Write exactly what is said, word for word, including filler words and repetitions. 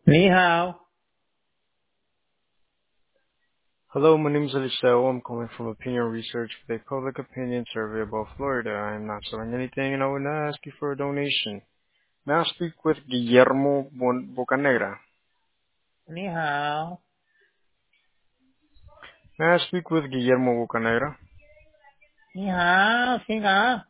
Ni hao. Hello, my name is Eliseo. I'm calling from Opinion Research with a public opinion survey about Florida. I am not selling anything and I would not ask you for a donation. May I speak with Guillermo Bon- Bocanegra? Ni hao. May I speak with Guillermo Bocanegra? Ni hao. Xin hao.